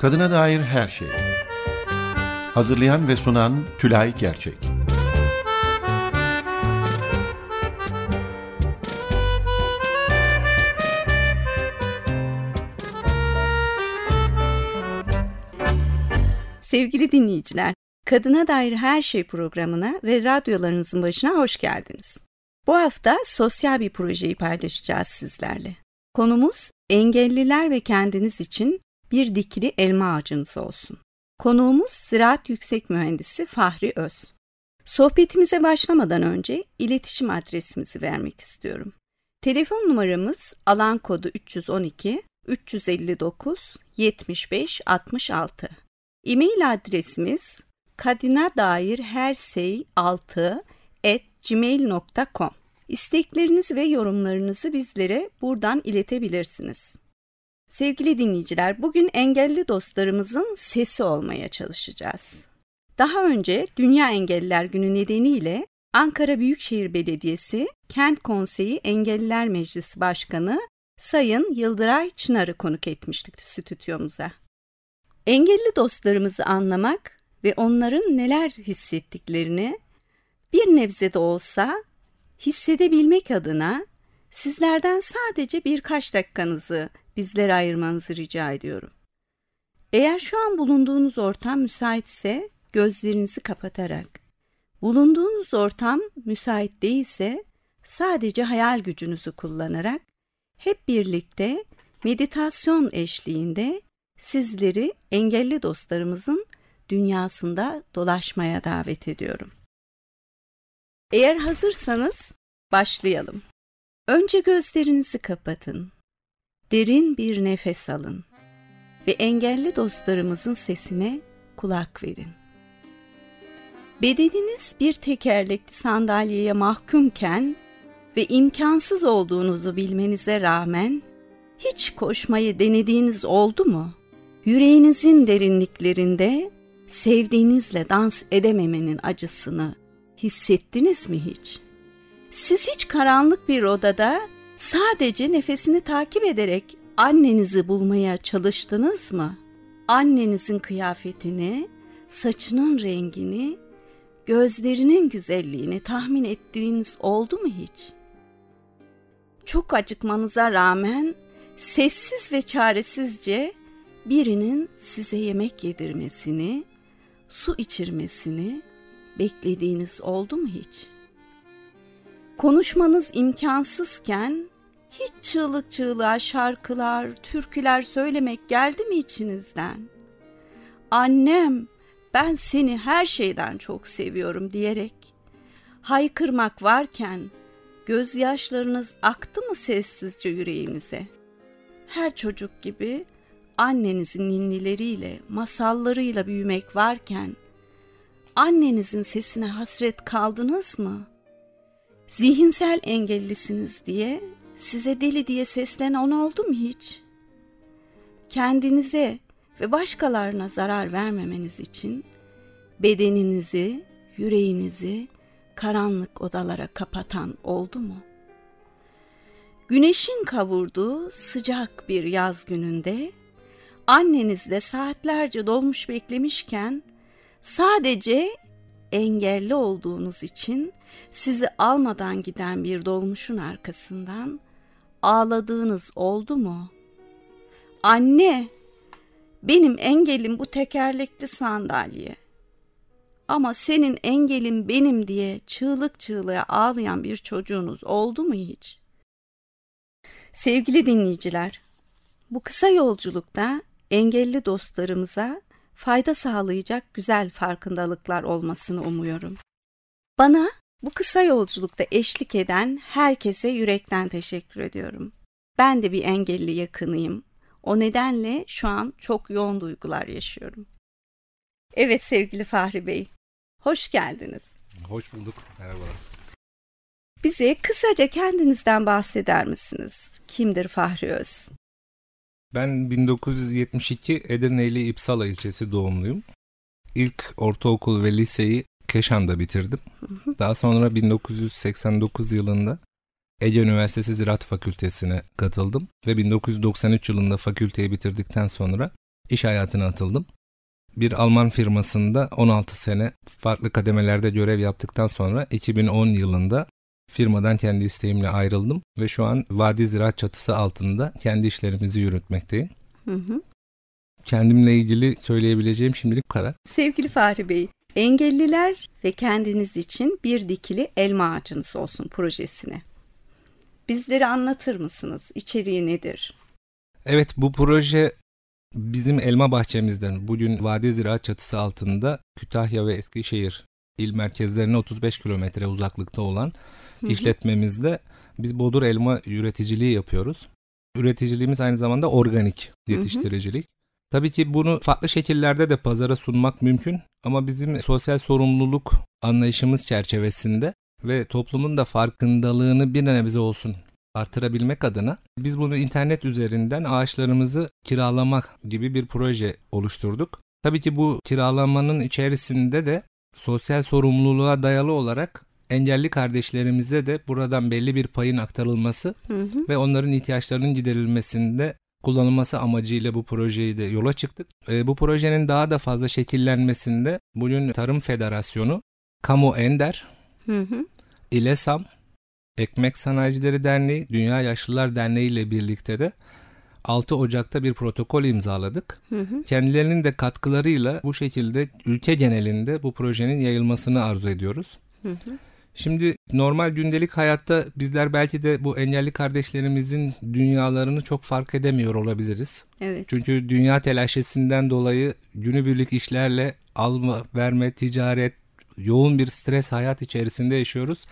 Kadına dair her şey. Hazırlayan ve sunan Tülay Gerçek. Sevgili dinleyiciler, Kadına Dair Her Şey programına ve radyolarınızın başına hoş geldiniz. Bu hafta sosyal bir projeyi paylaşacağız sizlerle. Konumuz engelliler ve kendiniz için bir dikili elma ağacınız olsun. Konuğumuz Ziraat Yüksek Mühendisi Fahri Öz. Sohbetimize başlamadan önce iletişim adresimizi vermek istiyorum. Telefon numaramız alan kodu 312 359 75 66. E-mail adresimiz kadinadairhersey6@gmail.com. İsteklerinizi ve yorumlarınızı bizlere buradan iletebilirsiniz. Sevgili dinleyiciler, bugün engelli dostlarımızın sesi olmaya çalışacağız. Daha önce Dünya Engelliler Günü nedeniyle Ankara Büyükşehir Belediyesi Kent Konseyi Engelliler Meclisi Başkanı Sayın Yıldıray Çınar'ı konuk etmiştik stüdyomuza. Engelli dostlarımızı anlamak ve onların neler hissettiklerini bir nebze de olsa hissedebilmek adına sizlerden sadece birkaç dakikanızı bizlere ayırmanızı rica ediyorum. Eğer şu an bulunduğunuz ortam müsaitse gözlerinizi kapatarak, bulunduğunuz ortam müsait değilse sadece hayal gücünüzü kullanarak hep birlikte meditasyon eşliğinde sizleri engelli dostlarımızın dünyasında dolaşmaya davet ediyorum. Eğer hazırsanız başlayalım. Önce gözlerinizi kapatın. Derin bir nefes alın ve engelli dostlarımızın sesine kulak verin. Bedeniniz bir tekerlekli sandalyeye mahkumken ve imkansız olduğunuzu bilmenize rağmen hiç koşmayı denediğiniz oldu mu? Yüreğinizin derinliklerinde sevdiğinizle dans edememenin acısını hissettiniz mi hiç? Siz hiç karanlık bir odada sadece nefesini takip ederek annenizi bulmaya çalıştınız mı? Annenizin kıyafetini, saçının rengini, gözlerinin güzelliğini tahmin ettiğiniz oldu mu hiç? Çok acıkmanıza rağmen sessiz ve çaresizce birinin size yemek yedirmesini, su içirmesini beklediğiniz oldu mu hiç? Konuşmanız imkansızken hiç çığlık çığlığa şarkılar, türküler söylemek geldi mi içinizden? Annem, ben seni her şeyden çok seviyorum diyerek haykırmak varken gözyaşlarınız aktı mı sessizce yüreğinize? Her çocuk gibi annenizin ninnileriyle, masallarıyla büyümek varken annenizin sesine hasret kaldınız mı? Zihinsel engellisiniz diye size deli diye seslenen oldu mu hiç? Kendinize ve başkalarına zarar vermemeniz için bedeninizi, yüreğinizi karanlık odalara kapatan oldu mu? Güneşin kavurduğu sıcak bir yaz gününde annenizle saatlerce dolmuş beklemişken sadece engelli olduğunuz için sizi almadan giden bir dolmuşun arkasından ağladığınız oldu mu? Anne, benim engelim bu tekerlekli sandalye. Ama senin engelin benim diye çığlık çığlığa ağlayan bir çocuğunuz oldu mu hiç? Sevgili dinleyiciler, bu kısa yolculukta engelli dostlarımıza fayda sağlayacak güzel farkındalıklar olmasını umuyorum. Bana bu kısa yolculukta eşlik eden herkese yürekten teşekkür ediyorum. Ben de bir engelli yakınıyım. O nedenle şu an çok yoğun duygular yaşıyorum. Evet sevgili Fahri Bey, hoş geldiniz. Hoş bulduk, merhabalar. Bize kısaca kendinizden bahseder misiniz? Kimdir Fahri Öz? Ben 1972 Edirneli İpsala ilçesi doğumluyum. İlk ortaokul ve liseyi Keşan'da bitirdim. Daha sonra 1989 yılında Ege Üniversitesi Ziraat Fakültesi'ne katıldım ve 1993 yılında fakülteyi bitirdikten sonra iş hayatına atıldım. Bir Alman firmasında 16 sene farklı kademelerde görev yaptıktan sonra 2010 yılında firmadan kendi isteğimle ayrıldım ve şu an Vadi Ziraat çatısı altında kendi işlerimizi yürütmekteyim. Kendimle ilgili söyleyebileceğim şimdilik bu kadar. Sevgili Fahri Bey, engelliler ve kendiniz için bir dikili elma ağacınız olsun projesini. Bizlere anlatır mısınız? İçeriği nedir? Evet, bu proje bizim elma bahçemizden, bugün Vadi Ziraat çatısı altında Kütahya ve Eskişehir il merkezlerine 35 kilometre uzaklıkta olan işletmemizde biz bodur elma üreticiliği yapıyoruz. Üreticiliğimiz aynı zamanda organik yetiştiricilik. Tabii ki bunu farklı şekillerde de pazara sunmak mümkün ama bizim sosyal sorumluluk anlayışımız çerçevesinde ve toplumun da farkındalığını bir nebze olsun artırabilmek adına biz bunu internet üzerinden ağaçlarımızı kiralamak gibi bir proje oluşturduk. Tabii ki bu kiralamanın içerisinde de sosyal sorumluluğa dayalı olarak engelli kardeşlerimize de buradan belli bir payın aktarılması ve onların ihtiyaçlarının giderilmesinde kullanılması amacıyla bu projeyi de yola çıktık. Bu projenin daha da fazla şekillenmesinde bugün Tarım Federasyonu, Kamu Ender, İLESAM, Ekmek Sanayicileri Derneği, Dünya Yaşlılar Derneği ile birlikte de 6 Ocak'ta bir protokol imzaladık. Kendilerinin de katkılarıyla bu şekilde ülke genelinde bu projenin yayılmasını arzu ediyoruz. Şimdi normal gündelik hayatta bizler belki de bu engelli kardeşlerimizin dünyalarını çok fark edemiyor olabiliriz. Evet. Çünkü dünya telaşesinden dolayı günübirlik işlerle alma, verme, ticaret, yoğun bir stres hayat içerisinde yaşıyoruz.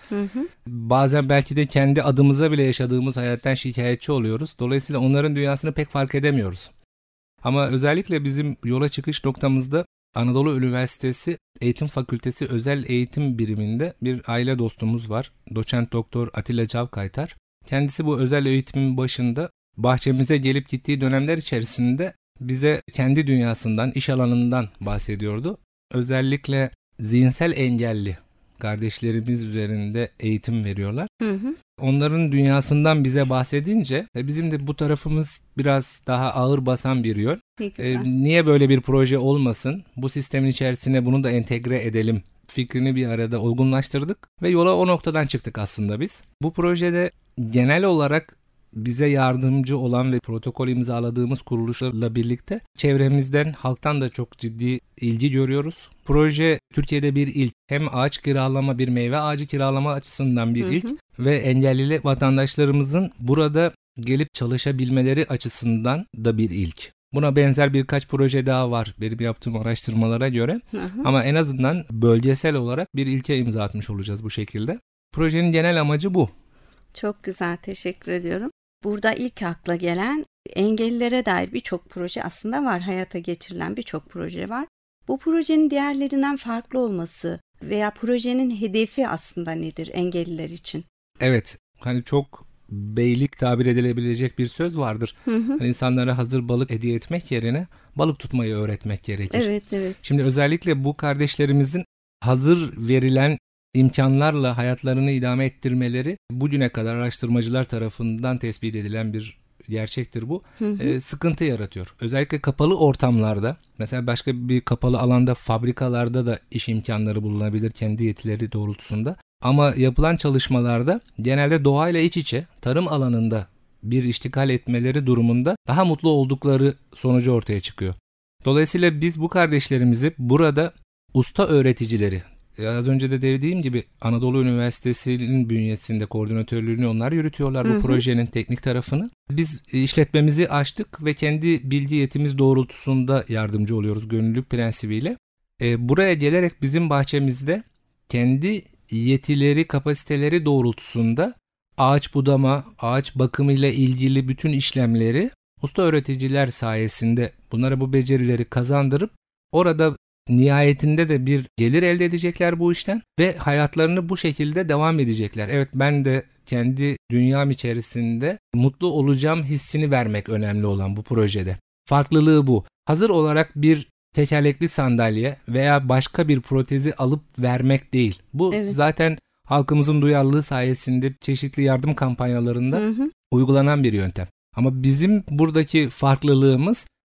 Bazen belki de kendi adımıza bile yaşadığımız hayattan şikayetçi oluyoruz. Dolayısıyla onların dünyasını pek fark edemiyoruz. Ama özellikle bizim yola çıkış noktamızda Anadolu Üniversitesi Eğitim Fakültesi Özel Eğitim Biriminde bir aile dostumuz var. Doçent Doktor Atilla Cavkaytar. Kendisi bu özel eğitimin başında bahçemize gelip gittiği dönemler içerisinde bize kendi dünyasından, iş alanından bahsediyordu. Özellikle zihinsel engelli kardeşlerimiz üzerinde eğitim veriyorlar. Onların dünyasından bize bahsedince bizim de bu tarafımız biraz daha ağır basan bir yön. Niye böyle bir proje olmasın? Bu sistemin içerisine bunu da entegre edelim fikrini bir arada olgunlaştırdık ve yola o noktadan çıktık aslında biz. Bu projede genel olarak bize yardımcı olan ve protokol imzaladığımız kuruluşlarla birlikte çevremizden, halktan da çok ciddi ilgi görüyoruz. Proje Türkiye'de bir ilk. Hem ağaç kiralama, bir meyve ağacı kiralama açısından bir ilk ve engelli vatandaşlarımızın burada gelip çalışabilmeleri açısından da bir ilk. Buna benzer birkaç proje daha var benim yaptığım araştırmalara göre. Ama en azından bölgesel olarak bir ilke imza atmış olacağız bu şekilde. Projenin genel amacı bu. Çok güzel, teşekkür ediyorum. Burada ilk akla gelen engellilere dair birçok proje aslında var. Hayata geçirilen birçok proje var. Bu projenin diğerlerinden farklı olması veya projenin hedefi aslında nedir engelliler için? Evet, hani çok beylik tabir edilebilecek bir söz vardır. Hani insanlara hazır balık hediye etmek yerine balık tutmayı öğretmek gerekir. Evet. Şimdi özellikle bu kardeşlerimizin hazır verilen imkanlarla hayatlarını idame ettirmeleri bugüne kadar araştırmacılar tarafından tespit edilen bir gerçektir bu. Sıkıntı yaratıyor. Özellikle kapalı ortamlarda, mesela başka bir kapalı alanda, fabrikalarda da iş imkanları bulunabilir kendi yetileri doğrultusunda. Ama yapılan çalışmalarda genelde doğayla iç içe tarım alanında bir iştikal etmeleri durumunda daha mutlu oldukları sonucu ortaya çıkıyor. Dolayısıyla biz bu kardeşlerimizi burada usta öğreticileri, az önce de dediğim gibi Anadolu Üniversitesi'nin bünyesinde koordinatörlüğünü onlar yürütüyorlar bu projenin teknik tarafını. Biz işletmemizi açtık ve kendi bilgi yetimiz doğrultusunda yardımcı oluyoruz gönüllülük prensibiyle. Buraya gelerek bizim bahçemizde kendi yetileri, kapasiteleri doğrultusunda ağaç budama, ağaç bakımı ile ilgili bütün işlemleri usta öğreticiler sayesinde bunlara bu becerileri kazandırıp orada nihayetinde de bir gelir elde edecekler bu işten ve hayatlarını bu şekilde devam edecekler. Evet, ben de kendi dünyam içerisinde mutlu olacağım hissini vermek önemli olan bu projede. Farklılığı bu. Hazır olarak bir tekerlekli sandalye veya başka bir protezi alıp vermek değil. Bu zaten halkımızın duyarlılığı sayesinde çeşitli yardım kampanyalarında uygulanan bir yöntem. Ama bizim buradaki farklılığımız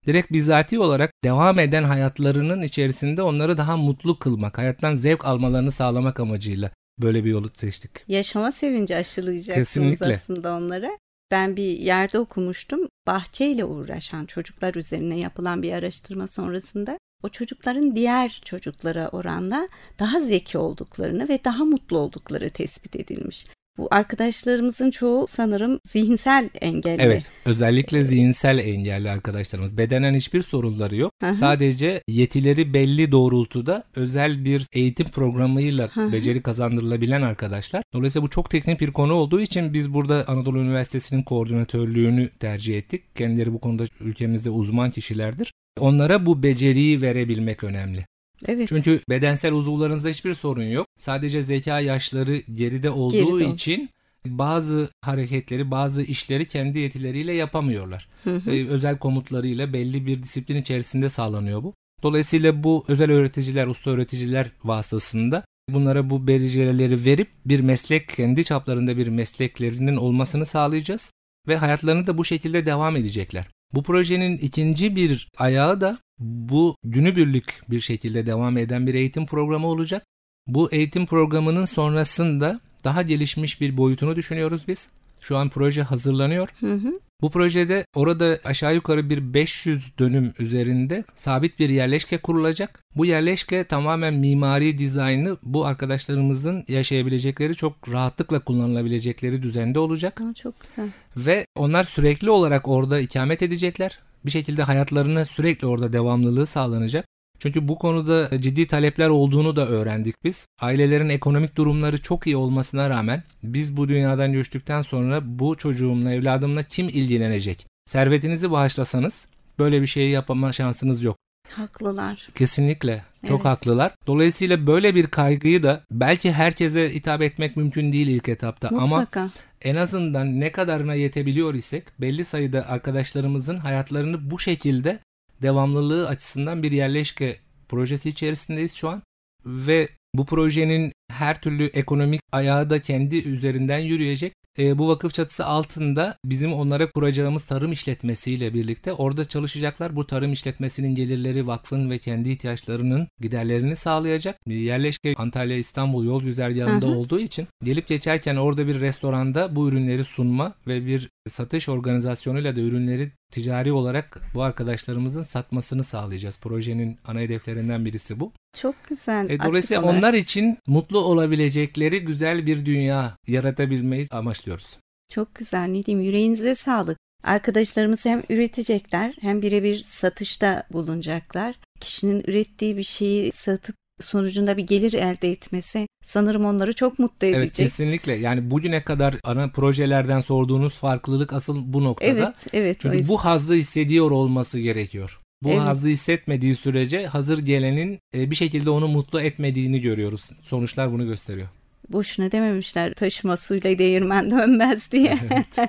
direkt bizatihi olarak devam eden hayatlarının içerisinde onları daha mutlu kılmak, hayattan zevk almalarını sağlamak amacıyla böyle bir yolu seçtik. Yaşama sevinci aşılayacaksınız aslında onlara. Ben bir yerde okumuştum. Bahçeyle uğraşan çocuklar üzerine yapılan bir araştırma sonrasında o çocukların diğer çocuklara oranla daha zeki olduklarını ve daha mutlu oldukları tespit edilmiş. Bu arkadaşlarımızın çoğu sanırım zihinsel engelli. Evet, özellikle zihinsel engelli arkadaşlarımız. Bedenen hiçbir sorunları yok. Hı-hı. Sadece yetileri belli doğrultuda özel bir eğitim programıyla beceri kazandırılabilen arkadaşlar. Dolayısıyla bu çok teknik bir konu olduğu için biz burada Anadolu Üniversitesi'nin koordinatörlüğünü tercih ettik. Kendileri bu konuda ülkemizde uzman kişilerdir. Onlara bu beceriyi verebilmek önemli. Evet. Çünkü bedensel uzuvlarınızda hiçbir sorun yok. Sadece zeka yaşları geride olduğu için bazı hareketleri, bazı işleri kendi yetileriyle yapamıyorlar. Özel komutlarıyla belli bir disiplin içerisinde sağlanıyor bu. Dolayısıyla bu özel öğreticiler, usta öğreticiler vasıtasında bunlara bu becerileri verip bir meslek, kendi çaplarında bir mesleklerinin olmasını sağlayacağız ve hayatlarını da bu şekilde devam edecekler. Bu projenin ikinci bir ayağı da bu günübirlik bir şekilde devam eden bir eğitim programı olacak. Bu eğitim programının sonrasında daha gelişmiş bir boyutunu düşünüyoruz biz. Şu an proje hazırlanıyor. Bu projede orada aşağı yukarı bir 500 dönüm üzerinde sabit bir yerleşke kurulacak. Bu yerleşke tamamen mimari dizaynı bu arkadaşlarımızın yaşayabilecekleri, çok rahatlıkla kullanılabilecekleri düzende olacak. Çok güzel. Ve onlar sürekli olarak orada ikamet edecekler. Bir şekilde hayatlarına sürekli orada devamlılığı sağlanacak. Çünkü bu konuda ciddi talepler olduğunu da öğrendik biz. Ailelerin ekonomik durumları çok iyi olmasına rağmen biz bu dünyadan göçtükten sonra bu çocuğumla, evladımla kim ilgilenecek? Servetinizi bağışlasanız böyle bir şeyi yapma şansınız yok. Haklılar. Kesinlikle. Çok haklılar. Dolayısıyla böyle bir kaygıyı da belki herkese hitap etmek mümkün değil ilk etapta. Mutlaka. Ama en azından ne kadarına yetebiliyor isek belli sayıda arkadaşlarımızın hayatlarını bu şekilde devamlılığı açısından bir yerleşke projesi içerisindeyiz şu an. Ve bu projenin her türlü ekonomik ayağı da kendi üzerinden yürüyecek. Bu vakıf çatısı altında bizim onlara kuracağımız tarım işletmesiyle birlikte orada çalışacaklar. Bu tarım işletmesinin gelirleri vakfın ve kendi ihtiyaçlarının giderlerini sağlayacak. Yerleşke Antalya-İstanbul yol güzergahında olduğu için gelip geçerken orada bir restoranda bu ürünleri sunma ve bir satış organizasyonuyla da ürünleri ticari olarak bu arkadaşlarımızın satmasını sağlayacağız. Projenin ana hedeflerinden birisi bu. Çok güzel. Dolayısıyla onlar için mutlu olabilecekleri güzel bir dünya yaratabilmeyi amaçlıyoruz. Çok güzel. Ne diyeyim, yüreğinize sağlık. Arkadaşlarımız hem üretecekler hem birebir satışta bulunacaklar. Kişinin ürettiği bir şeyi satıp sonucunda bir gelir elde etmesi sanırım onları çok mutlu edecek. Evet, kesinlikle. Yani bugüne kadar ana projelerden sorduğunuz farklılık asıl bu noktada. Evet. Çünkü bu hazzı hissediyor olması gerekiyor. Bu hazzı hissetmediği sürece hazır gelenin bir şekilde onu mutlu etmediğini görüyoruz. Sonuçlar bunu gösteriyor. Boşuna dememişler taşıma suyla değirmen dönmez diye.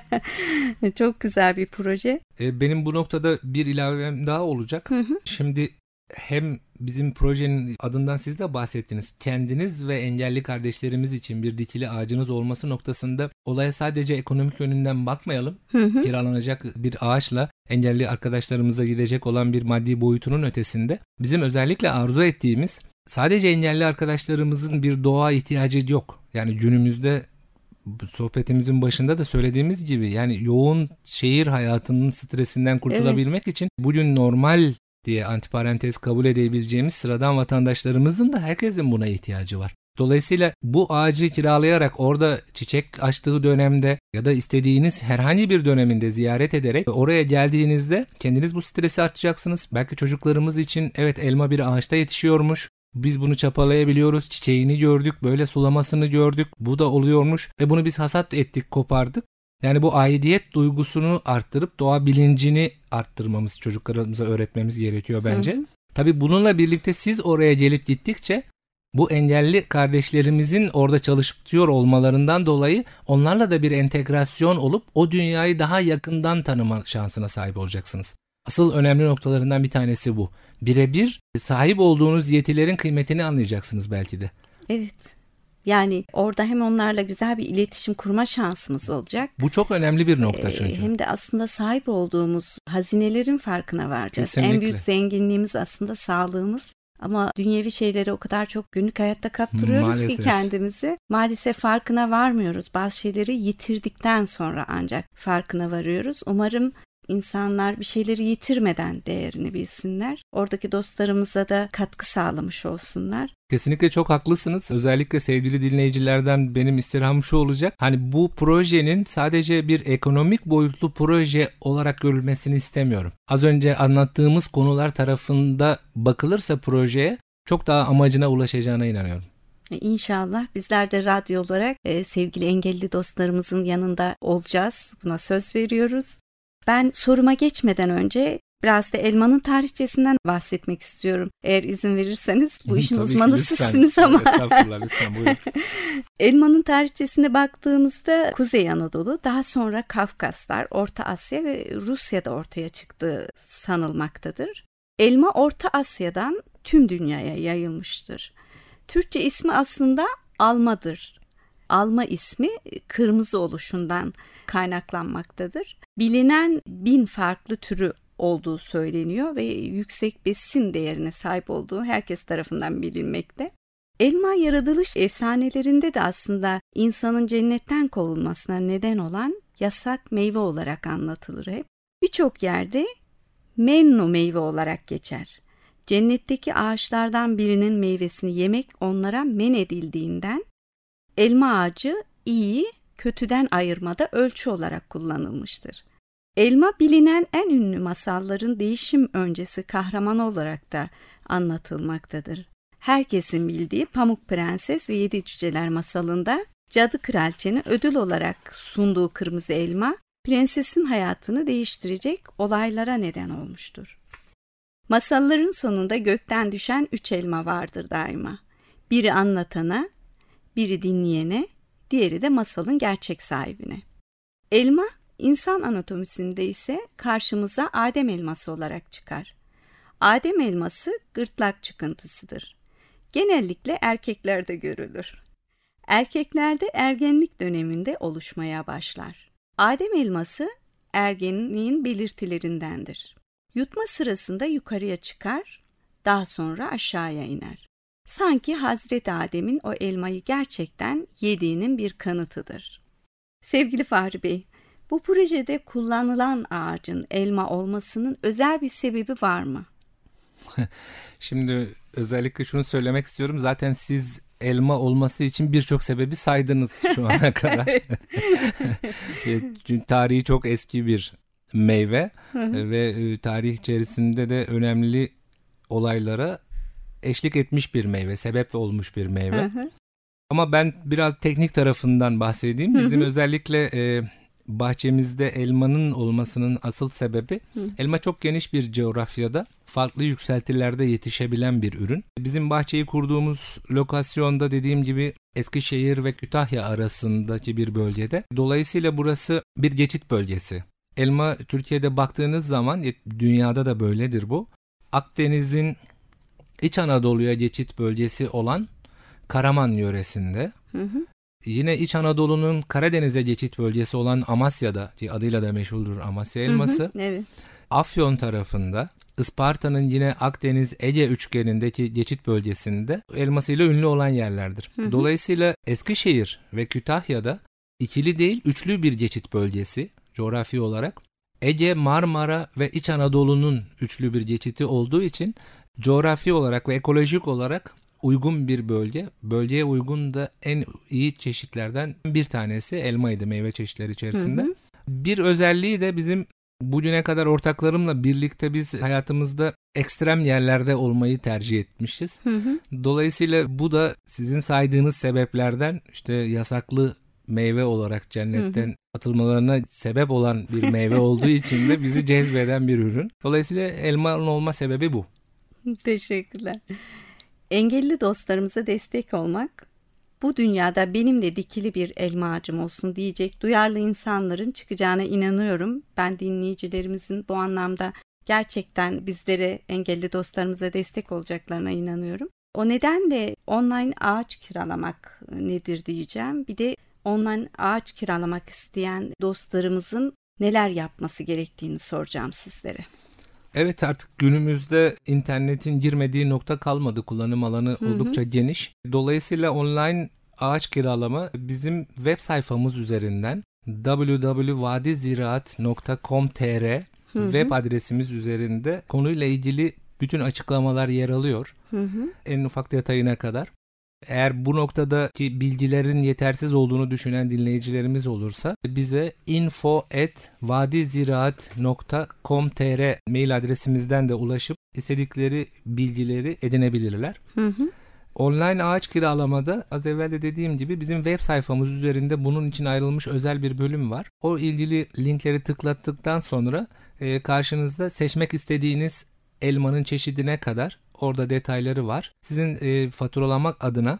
Evet. Çok güzel bir proje. Benim bu noktada bir ilavem daha olacak. Şimdi hem bizim projenin adından siz de bahsettiniz. Kendiniz ve engelli kardeşlerimiz için bir dikili ağacınız olması noktasında olaya sadece ekonomik yönünden bakmayalım. Kiralanacak bir ağaçla engelli arkadaşlarımıza gidecek olan bir maddi boyutunun ötesinde bizim özellikle arzu ettiğimiz sadece engelli arkadaşlarımızın bir doğa ihtiyacı yok. Yani günümüzde sohbetimizin başında da söylediğimiz gibi yani yoğun şehir hayatının stresinden kurtulabilmek için bugün normal diye antiparantez kabul edebileceğimiz sıradan vatandaşlarımızın da herkesin buna ihtiyacı var. Dolayısıyla bu ağacı kiralayarak orada çiçek açtığı dönemde ya da istediğiniz herhangi bir döneminde ziyaret ederek oraya geldiğinizde kendiniz bu stresi atacaksınız. Belki çocuklarımız için evet elma bir ağaçta yetişiyormuş. Biz bunu çapalayabiliyoruz. Çiçeğini gördük, böyle sulamasını gördük. Bu da oluyormuş ve bunu biz hasat ettik, kopardık. Yani bu aidiyet duygusunu arttırıp doğa bilincini arttırmamız, çocuklarımıza öğretmemiz gerekiyor bence. Tabii bununla birlikte siz oraya gelip gittikçe bu engelli kardeşlerimizin orada çalışıyor olmalarından dolayı onlarla da bir entegrasyon olup o dünyayı daha yakından tanıma şansına sahip olacaksınız. Asıl önemli noktalarından bir tanesi bu. Birebir sahip olduğunuz yetilerin kıymetini anlayacaksınız belki de. Evet. Yani orada hem onlarla güzel bir iletişim kurma şansımız olacak. Bu çok önemli bir nokta çünkü. Hem de aslında sahip olduğumuz hazinelerin farkına varacağız. Kesinlikle. En büyük zenginliğimiz aslında sağlığımız. Ama dünyevi şeyleri o kadar çok günlük hayatta kaptırıyoruz Maalesef. ki kendimizi. Maalesef farkına varmıyoruz. Bazı şeyleri yitirdikten sonra ancak farkına varıyoruz. Umarım insanlar bir şeyleri yitirmeden değerini bilsinler. Oradaki dostlarımıza da katkı sağlamış olsunlar. Kesinlikle çok haklısınız. Özellikle sevgili dinleyicilerden benim istirhamım şu olacak. Hani bu projenin sadece bir ekonomik boyutlu proje olarak görülmesini istemiyorum. Az önce anlattığımız konular tarafında bakılırsa projeye çok daha amacına ulaşacağına inanıyorum. İnşallah bizler de radyo olarak sevgili engelli dostlarımızın yanında olacağız. Buna söz veriyoruz. Ben soruma geçmeden önce biraz da elmanın tarihçesinden bahsetmek istiyorum. Eğer izin verirseniz, bu işin Tabii uzmanı ki, lütfen. sizsiniz ama. Estağfurullah, lütfen buyurun. Elmanın tarihçesine baktığımızda Kuzey Anadolu, daha sonra Kafkaslar, Orta Asya ve Rusya'da ortaya çıktığı sanılmaktadır. Elma Orta Asya'dan tüm dünyaya yayılmıştır. Türkçe ismi aslında almadır. Alma ismi kırmızı oluşundan kaynaklanmaktadır. Bilinen 1000 farklı türü olduğu söyleniyor ve yüksek besin değerine sahip olduğu herkes tarafından bilinmekte. Elma yaratılış efsanelerinde de aslında insanın cennetten kovulmasına neden olan yasak meyve olarak anlatılır hep. Birçok yerde mennu meyve olarak geçer. Cennetteki ağaçlardan birinin meyvesini yemek onlara men edildiğinden elma ağacı iyi, kötüden ayırmada ölçü olarak kullanılmıştır. Elma bilinen en ünlü masalların değişim öncesi kahramanı olarak da anlatılmaktadır. Herkesin bildiği Pamuk Prenses ve Yedi Cüceler masalında Cadı Kraliçenin ödül olarak sunduğu kırmızı elma, prensesin hayatını değiştirecek olaylara neden olmuştur. Masalların sonunda gökten düşen 3 elma vardır daima. Biri anlatana, biri dinleyene, diğeri de masalın gerçek sahibine. Elma, insan anatomisinde ise karşımıza Adem elması olarak çıkar. Adem elması gırtlak çıkıntısıdır. Genellikle erkeklerde görülür. Erkeklerde ergenlik döneminde oluşmaya başlar. Adem elması ergenliğin belirtilerindendir. Yutma sırasında yukarıya çıkar, daha sonra aşağıya iner. Sanki Hazreti Adem'in o elmayı gerçekten yediğinin bir kanıtıdır. Sevgili Fahri Bey, bu projede kullanılan ağacın elma olmasının özel bir sebebi var mı? Şimdi özellikle şunu söylemek istiyorum. Zaten siz elma olması için birçok sebebi saydınız şu ana kadar. Çünkü tarihi çok eski bir meyve ve tarih içerisinde de önemli olaylara eşlik etmiş bir meyve, sebep olmuş bir meyve. Ama ben biraz teknik tarafından bahsedeyim. Bizim özellikle bahçemizde elmanın olmasının asıl sebebi, elma çok geniş bir coğrafyada farklı yükseltilerde yetişebilen bir ürün. Bizim bahçeyi kurduğumuz lokasyonda dediğim gibi Eskişehir ve Kütahya arasındaki bir bölgede. Dolayısıyla burası bir geçit bölgesi. Elma Türkiye'de baktığınız zaman, dünyada da böyledir bu, Akdeniz'in İç Anadolu'ya geçit bölgesi olan Karaman yöresinde, yine İç Anadolu'nun Karadeniz'e geçit bölgesi olan Amasya'da, ki adıyla da meşhurdur Amasya elması, evet. Afyon tarafında, Isparta'nın yine Akdeniz-Ege üçgenindeki geçit bölgesinde elmasıyla ünlü olan yerlerdir. Dolayısıyla Eskişehir ve Kütahya'da ikili değil üçlü bir geçit bölgesi coğrafi olarak. Ege, Marmara ve İç Anadolu'nun üçlü bir geçiti olduğu için coğrafi olarak ve ekolojik olarak uygun bir bölge. Bölgeye uygun da en iyi çeşitlerden bir tanesi elmaydı meyve çeşitleri içerisinde. Bir özelliği de bizim bugüne kadar ortaklarımla birlikte biz hayatımızda ekstrem yerlerde olmayı tercih etmişiz. Dolayısıyla bu da sizin saydığınız sebeplerden, işte yasaklı meyve olarak cennetten atılmalarına sebep olan bir meyve olduğu için de bizi cezbeden bir ürün. Dolayısıyla elmanın olma sebebi bu. Teşekkürler. Engelli dostlarımıza destek olmak, bu dünyada benim de dikili bir elma ağacım olsun diyecek duyarlı insanların çıkacağına inanıyorum. Ben dinleyicilerimizin bu anlamda gerçekten bizlere, engelli dostlarımıza destek olacaklarına inanıyorum. O nedenle online ağaç kiralamak nedir diyeceğim. Bir de online ağaç kiralamak isteyen dostlarımızın neler yapması gerektiğini soracağım sizlere. Evet, artık günümüzde internetin girmediği nokta kalmadı. Kullanım alanı oldukça geniş. Dolayısıyla online ağaç kiralama bizim web sayfamız üzerinden www.vadiziraat.com.tr web adresimiz üzerinde konuyla ilgili bütün açıklamalar yer alıyor. En ufak detayına kadar. Eğer bu noktadaki bilgilerin yetersiz olduğunu düşünen dinleyicilerimiz olursa bize info@vadiziraat.com.tr mail adresimizden de ulaşıp istedikleri bilgileri edinebilirler. Online ağaç kiralamada az evvel de dediğim gibi bizim web sayfamız üzerinde bunun için ayrılmış özel bir bölüm var. O ilgili linkleri tıklattıktan sonra karşınızda seçmek istediğiniz elmanın çeşidine kadar orada detayları var. Sizin faturalamak adına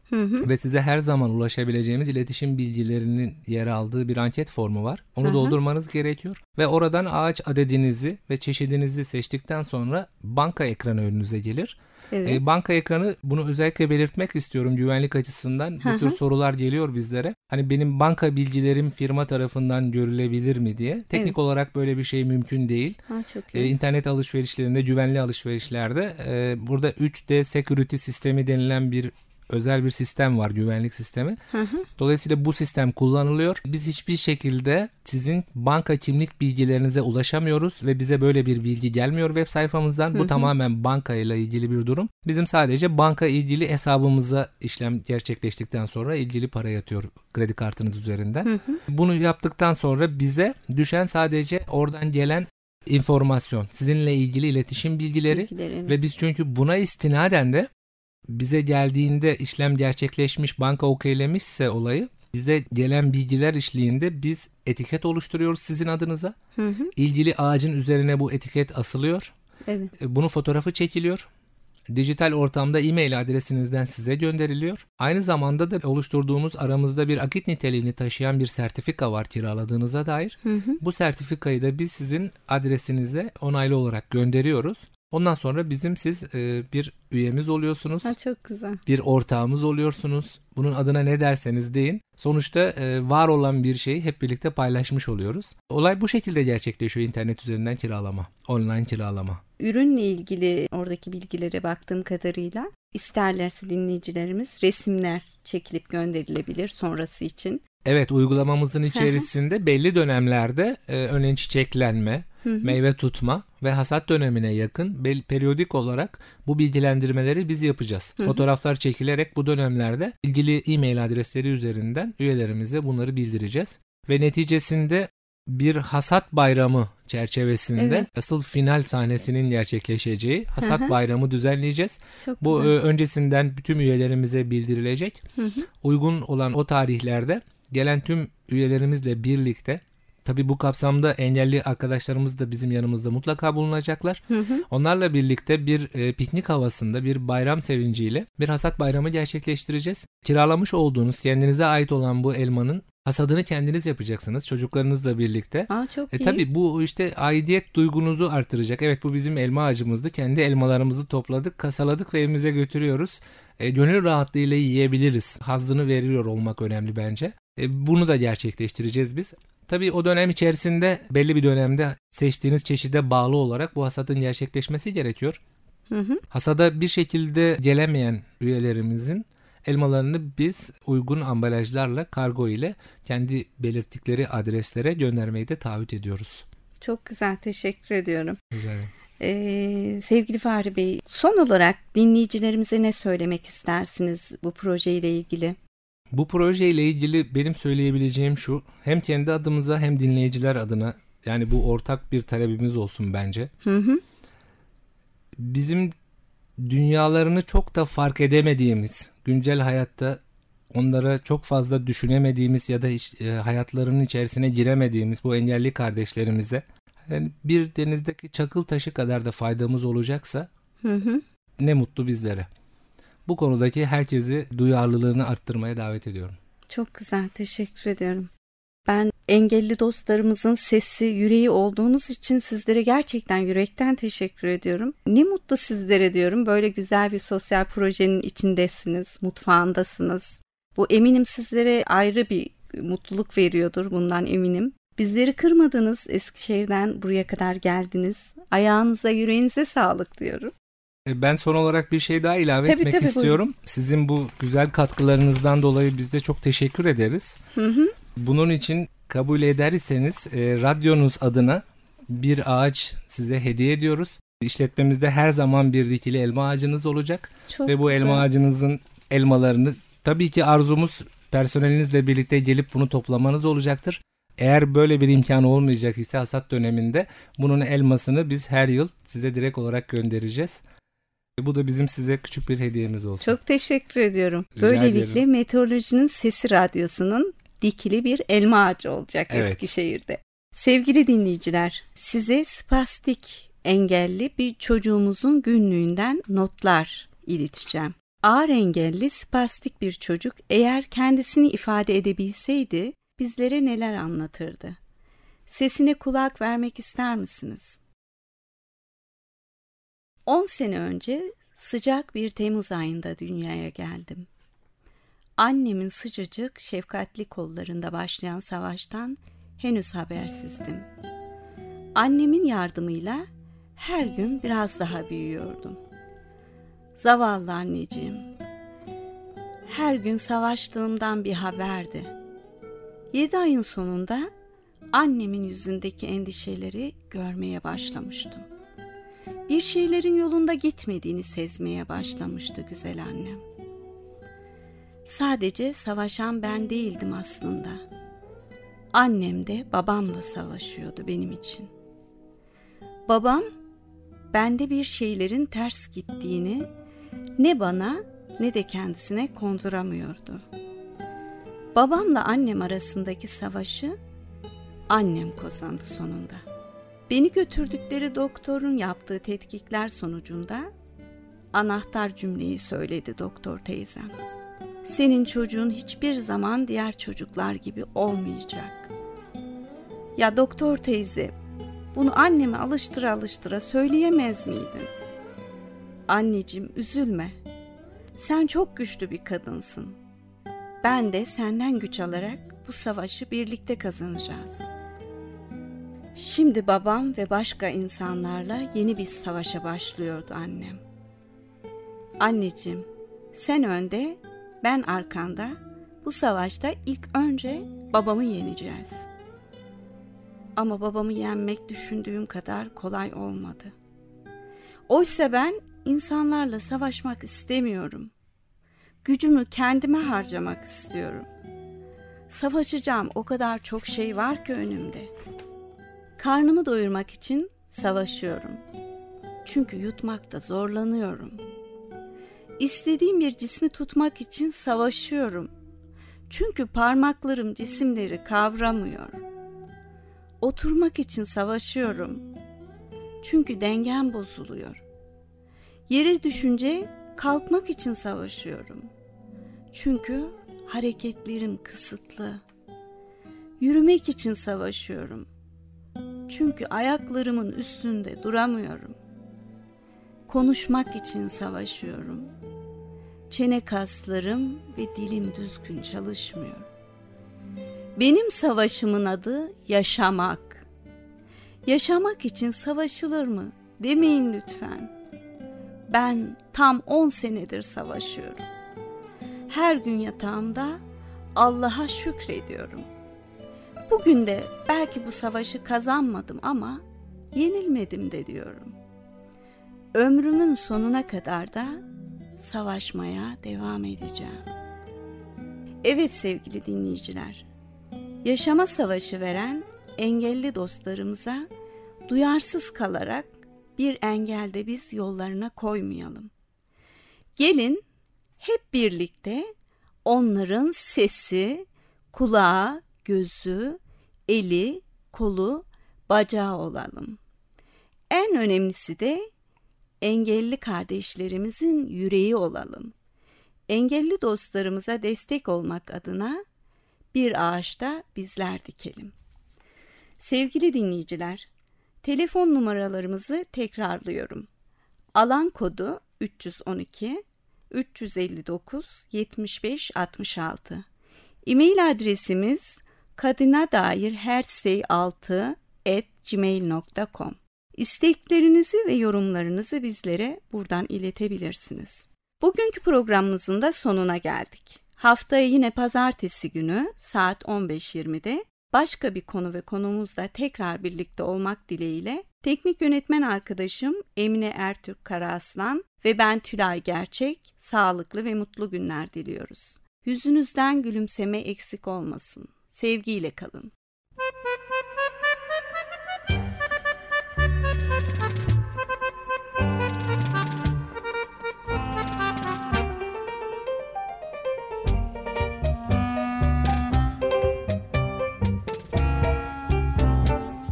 ve size her zaman ulaşabileceğimiz iletişim bilgilerinin yer aldığı bir anket formu var. Onu doldurmanız gerekiyor ve oradan ağaç adedinizi ve çeşidinizi seçtikten sonra banka ekranı önünüze gelir. Evet. Banka ekranı, bunu özellikle belirtmek istiyorum güvenlik açısından. Bu tür sorular geliyor bizlere. Hani benim banka bilgilerim firma tarafından görülebilir mi diye. Teknik olarak böyle bir şey mümkün değil. Çok iyi. İnternet alışverişlerinde, güvenli alışverişlerde burada 3D Security sistemi denilen bir özel bir sistem var, güvenlik sistemi. Dolayısıyla bu sistem kullanılıyor. Biz hiçbir şekilde sizin banka kimlik bilgilerinize ulaşamıyoruz ve bize böyle bir bilgi gelmiyor web sayfamızdan. Bu tamamen bankayla ilgili bir durum. Bizim sadece banka ilgili hesabımıza işlem gerçekleştikten sonra ilgili para yatıyor kredi kartınız üzerinden. Bunu yaptıktan sonra bize düşen sadece oradan gelen informasyon, sizinle ilgili iletişim bilgileri ve biz çünkü buna istinaden de bize geldiğinde işlem gerçekleşmiş, banka okeylemişse olayı, bize gelen bilgiler işliğinde biz etiket oluşturuyoruz sizin adınıza. İlgili ağacın üzerine bu etiket asılıyor. Evet. Bunun fotoğrafı çekiliyor. Dijital ortamda e-mail adresinizden size gönderiliyor. Aynı zamanda da oluşturduğumuz aramızda bir akit niteliğini taşıyan bir sertifika var kiraladığınıza dair. Bu sertifikayı da biz sizin adresinize onaylı olarak gönderiyoruz. Ondan sonra siz bir üyemiz oluyorsunuz. Çok güzel. Bir ortağımız oluyorsunuz. Bunun adına ne derseniz deyin. Sonuçta var olan bir şeyi hep birlikte paylaşmış oluyoruz. Olay bu şekilde gerçekleşiyor, internet üzerinden kiralama, online kiralama. Ürünle ilgili oradaki bilgilere baktığım kadarıyla isterlerse dinleyicilerimiz resimler çekilip gönderilebilir sonrası için. Evet, uygulamamızın içerisinde belli dönemlerde örneğin çiçeklenme, meyve tutma ve hasat dönemine yakın periyodik olarak bu bilgilendirmeleri biz yapacağız. Fotoğraflar çekilerek bu dönemlerde ilgili e-mail adresleri üzerinden üyelerimize bunları bildireceğiz. Ve neticesinde bir hasat bayramı çerçevesinde asıl final sahnesinin gerçekleşeceği hasat bayramı düzenleyeceğiz. Bu öncesinden bütün üyelerimize bildirilecek. Uygun olan o tarihlerde gelen tüm üyelerimizle birlikte, tabii bu kapsamda engelli arkadaşlarımız da bizim yanımızda mutlaka bulunacaklar. Onlarla birlikte bir piknik havasında, bir bayram sevinciyle bir hasat bayramı gerçekleştireceğiz. Kiralamış olduğunuz, kendinize ait olan bu elmanın hasadını kendiniz yapacaksınız çocuklarınızla birlikte. Çok iyi. Tabii bu işte aidiyet duygunuzu artıracak. Evet, bu bizim elma ağacımızdı. Kendi elmalarımızı topladık, kasaladık ve evimize götürüyoruz. Gönül rahatlığıyla yiyebiliriz. Hazzını veriyor olmak önemli bence. Bunu da gerçekleştireceğiz biz. Tabii o dönem içerisinde belli bir dönemde seçtiğiniz çeşide bağlı olarak bu hasatın gerçekleşmesi gerekiyor. Hasada bir şekilde gelemeyen üyelerimizin elmalarını biz uygun ambalajlarla kargo ile kendi belirttikleri adreslere göndermeyi de taahhüt ediyoruz. Çok güzel, teşekkür ediyorum. Rica ederim. Sevgili Fahri Bey, son olarak dinleyicilerimize ne söylemek istersiniz bu projeyle ilgili? Bu projeyle ilgili benim söyleyebileceğim şu: hem kendi adımıza hem dinleyiciler adına, yani bu ortak bir talebimiz olsun bence. Bizim dünyalarını çok da fark edemediğimiz, güncel hayatta onlara çok fazla düşünemediğimiz ya da hayatlarının içerisine giremediğimiz bu engelli kardeşlerimize, yani bir denizdeki çakıl taşı kadar da faydamız olacaksa ne mutlu bizlere. Bu konudaki herkesi duyarlılığını arttırmaya davet ediyorum. Çok güzel, teşekkür ediyorum. Ben engelli dostlarımızın sesi, yüreği olduğunuz için sizlere gerçekten yürekten teşekkür ediyorum. Ne mutlu sizlere diyorum. Böyle güzel bir sosyal projenin içindesiniz, mutfağındasınız. Bu eminim sizlere ayrı bir mutluluk veriyordur, bundan eminim. Bizleri kırmadınız, Eskişehir'den buraya kadar geldiniz. Ayağınıza, yüreğinize sağlık diyorum. Ben son olarak bir şey daha ilave etmek istiyorum. Buyurun. Sizin bu güzel katkılarınızdan dolayı biz de çok teşekkür ederiz. Bunun için kabul ederseniz radyonuz adına bir ağaç size hediye ediyoruz. İşletmemizde her zaman bir dikili elma ağacınız olacak. Çok ve bu güzel. elma ağacınızın elmalarını tabii ki arzumuz personelinizle birlikte gelip bunu toplamanız olacaktır. Eğer böyle bir imkan olmayacak ise hasat döneminde bunun elmasını biz her yıl size direkt olarak göndereceğiz. Bu da bizim size küçük bir hediyemiz olsun. Çok teşekkür ediyorum. Rica Böylelikle ederim. Meteorolojinin Sesi Radyosu'nun dikili bir elma ağacı olacak Eskişehir'de. Sevgili dinleyiciler, size spastik engelli bir çocuğumuzun günlüğünden notlar ileteceğim. Ağır engelli spastik bir çocuk eğer kendisini ifade edebilseydi bizlere neler anlatırdı? Sesine kulak vermek ister misiniz? 10 sene önce sıcak bir Temmuz ayında dünyaya geldim. Annemin sıcacık, şefkatli kollarında başlayan savaştan henüz habersizdim. Annemin yardımıyla her gün biraz daha büyüyordum. Zavallı anneciğim, her gün savaştığımdan bir haberdi. 7 ayın sonunda annemin yüzündeki endişeleri görmeye başlamıştım. Bir şeylerin yolunda gitmediğini sezmeye başlamıştı güzel annem. Sadece savaşan ben değildim aslında. Annem de babamla savaşıyordu benim için. Babam, bende bir şeylerin ters gittiğini ne bana ne de kendisine konduramıyordu. Babamla annem arasındaki savaşı annem kazandı sonunda. Beni götürdükleri doktorun yaptığı tetkikler sonucunda anahtar cümleyi söyledi doktor teyzem. Senin çocuğun hiçbir zaman diğer çocuklar gibi olmayacak. Ya doktor teyze, bunu anneme alıştıra söyleyemez miydin? Anneciğim üzülme. Sen çok güçlü bir kadınsın. Ben de senden güç alarak bu savaşı birlikte kazanacağız. Şimdi babam ve başka insanlarla yeni bir savaşa başlıyordu annem. Anneciğim, sen önde, ben arkanda. Bu savaşta ilk önce babamı yeneceğiz. Ama babamı yenmek düşündüğüm kadar kolay olmadı. Oysa ben insanlarla savaşmak istemiyorum. Gücümü kendime harcamak istiyorum. Savaşacağım o kadar çok şey var ki önümde. Karnımı doyurmak için savaşıyorum. Çünkü yutmakta zorlanıyorum. İstediğim bir cismi tutmak için savaşıyorum. Çünkü parmaklarım cisimleri kavramıyor. Oturmak için savaşıyorum. Çünkü dengem bozuluyor. Yere düşünce kalkmak için savaşıyorum. Çünkü hareketlerim kısıtlı. Yürümek için savaşıyorum. Çünkü ayaklarımın üstünde duramıyorum. Konuşmak için savaşıyorum. Çene kaslarım ve dilim düzgün çalışmıyor. Benim savaşımın adı yaşamak. Yaşamak için savaşılır mı? Demeyin lütfen. Ben tam 10 senedir savaşıyorum. Her gün yatağımda Allah'a şükrediyorum. Bugün de belki bu savaşı kazanmadım ama yenilmedim de diyorum. Ömrümün sonuna kadar da savaşmaya devam edeceğim. Evet sevgili dinleyiciler, yaşama savaşı veren engelli dostlarımıza duyarsız kalarak bir engelde biz yollarına koymayalım. Gelin hep birlikte onların sesi, kulağı, gözü, eli, kolu, bacağı olalım. En önemlisi de engelli kardeşlerimizin yüreği olalım. Engelli dostlarımıza destek olmak adına bir ağaçta bizler dikelim. Sevgili dinleyiciler, telefon numaralarımızı tekrarlıyorum. Alan kodu 312 359 75 66. E-mail adresimiz kadinadairhersey6@gmail.com. İsteklerinizi ve yorumlarınızı bizlere buradan iletebilirsiniz. Bugünkü programımızın da sonuna geldik. Haftaya yine pazartesi günü saat 15.20'de başka bir konu ve konumuzla tekrar birlikte olmak dileğiyle teknik yönetmen arkadaşım Emine Ertürk Karaaslan ve ben Tülay Gerçek sağlıklı ve mutlu günler diliyoruz. Yüzünüzden gülümseme eksik olmasın. Sevgiyle kalın.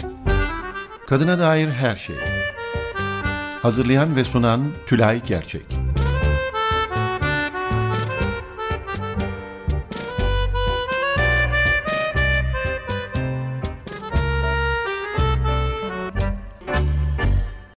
Kadına dair her şey. Hazırlayan ve sunan Tülay Gerçek.